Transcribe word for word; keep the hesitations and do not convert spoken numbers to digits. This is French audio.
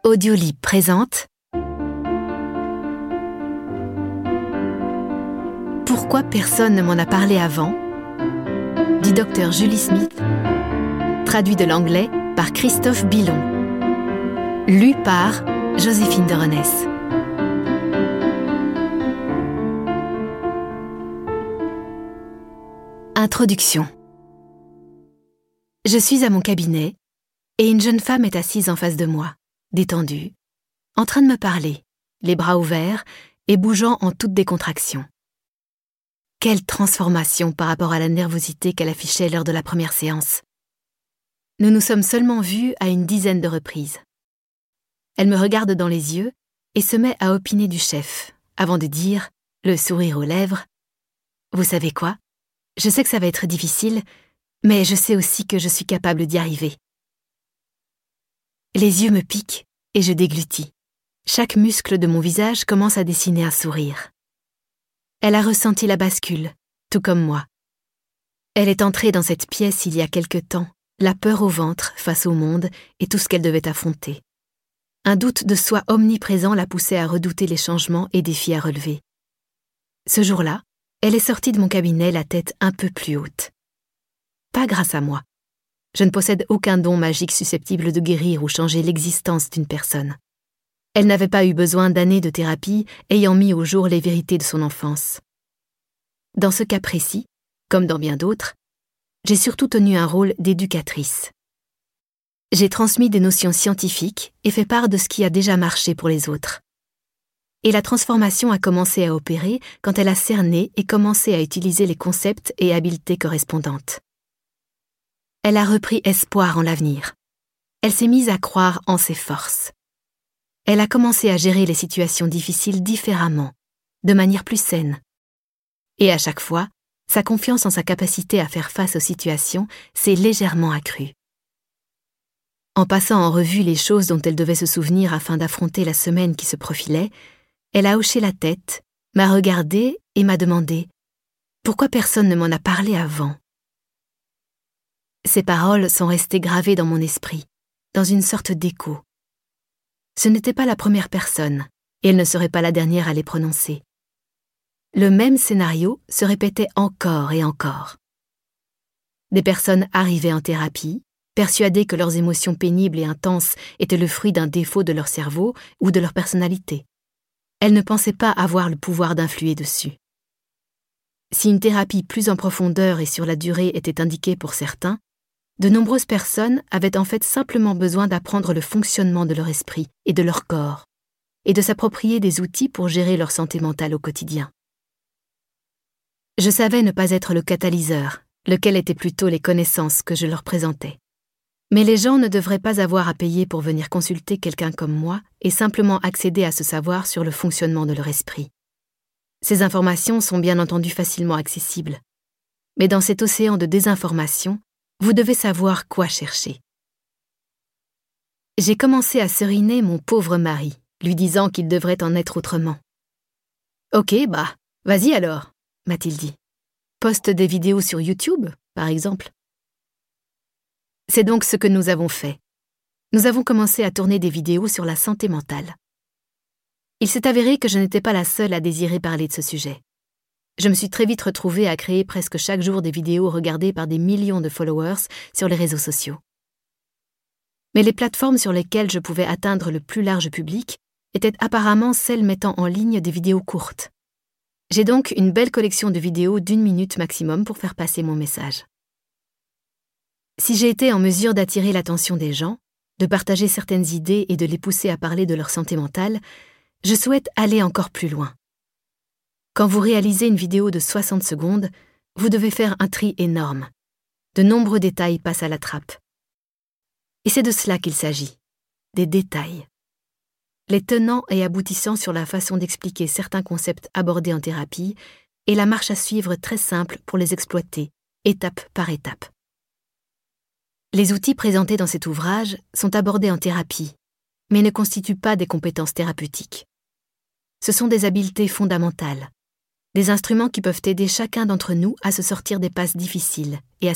Audiolib présente Pourquoi personne ne m'en a parlé avant du docteur Julie Smith, traduit de l'anglais par Christophe Bilon, lu par Joséphine de Renesse. Introduction. Je suis à mon cabinet et une jeune femme est assise en face de moi, détendue, en train de me parler, les bras ouverts et bougeant en toute décontraction. Quelle transformation par rapport à la nervosité qu'elle affichait lors de la première séance. Nous nous sommes seulement vus à une dizaine de reprises. Elle me regarde dans les yeux et se met à opiner du chef, avant de dire, le sourire aux lèvres, « Vous savez quoi ? Je sais que ça va être difficile, mais je sais aussi que je suis capable d'y arriver. » Les yeux me piquent et je déglutis. Chaque muscle de mon visage commence à dessiner un sourire. Elle a ressenti la bascule, tout comme moi. Elle est entrée dans cette pièce il y a quelque temps, la peur au ventre face au monde et tout ce qu'elle devait affronter. Un doute de soi omniprésent la poussait à redouter les changements et défis à relever. Ce jour-là, elle est sortie de mon cabinet la tête un peu plus haute. Pas grâce à moi. Je ne possède aucun don magique susceptible de guérir ou changer l'existence d'une personne. Elle n'avait pas eu besoin d'années de thérapie ayant mis au jour les vérités de son enfance. Dans ce cas précis, comme dans bien d'autres, j'ai surtout tenu un rôle d'éducatrice. J'ai transmis des notions scientifiques et fait part de ce qui a déjà marché pour les autres. Et la transformation a commencé à opérer quand elle a cerné et commencé à utiliser les concepts et habiletés correspondantes. Elle a repris espoir en l'avenir. Elle s'est mise à croire en ses forces. Elle a commencé à gérer les situations difficiles différemment, de manière plus saine. Et à chaque fois, sa confiance en sa capacité à faire face aux situations s'est légèrement accrue. En passant en revue les choses dont elle devait se souvenir afin d'affronter la semaine qui se profilait, elle a hoché la tête, m'a regardée et m'a demandé « Pourquoi personne ne m'en a parlé avant ?» Ces paroles sont restées gravées dans mon esprit, dans une sorte d'écho. Ce n'était pas la première personne, et elle ne serait pas la dernière à les prononcer. Le même scénario se répétait encore et encore. Des personnes arrivaient en thérapie, persuadées que leurs émotions pénibles et intenses étaient le fruit d'un défaut de leur cerveau ou de leur personnalité. Elles ne pensaient pas avoir le pouvoir d'influer dessus. Si une thérapie plus en profondeur et sur la durée était indiquée pour certains, de nombreuses personnes avaient en fait simplement besoin d'apprendre le fonctionnement de leur esprit et de leur corps, et de s'approprier des outils pour gérer leur santé mentale au quotidien. Je savais ne pas être le catalyseur, lequel était plutôt les connaissances que je leur présentais. Mais les gens ne devraient pas avoir à payer pour venir consulter quelqu'un comme moi et simplement accéder à ce savoir sur le fonctionnement de leur esprit. Ces informations sont bien entendu facilement accessibles. Mais dans cet océan de désinformation, vous devez savoir quoi chercher. J'ai commencé à seriner mon pauvre mari, lui disant qu'il devrait en être autrement. « Ok, bah, vas-y alors », m'a-t-il dit. « Poste des vidéos sur YouTube, par exemple. » C'est donc ce que nous avons fait. Nous avons commencé à tourner des vidéos sur la santé mentale. Il s'est avéré que je n'étais pas la seule à désirer parler de ce sujet. Je me suis très vite retrouvée à créer presque chaque jour des vidéos regardées par des millions de followers sur les réseaux sociaux. Mais les plateformes sur lesquelles je pouvais atteindre le plus large public étaient apparemment celles mettant en ligne des vidéos courtes. J'ai donc une belle collection de vidéos d'une minute maximum pour faire passer mon message. Si j'ai été en mesure d'attirer l'attention des gens, de partager certaines idées et de les pousser à parler de leur santé mentale, je souhaite aller encore plus loin. Quand vous réalisez une vidéo de soixante secondes, vous devez faire un tri énorme. De nombreux détails passent à la trappe. Et c'est de cela qu'il s'agit, des détails. Les tenants et aboutissants sur la façon d'expliquer certains concepts abordés en thérapie et la marche à suivre très simple pour les exploiter, étape par étape. Les outils présentés dans cet ouvrage sont abordés en thérapie, mais ne constituent pas des compétences thérapeutiques. Ce sont des habiletés fondamentales. Des instruments qui peuvent aider chacun d'entre nous à se sortir des passes difficiles et à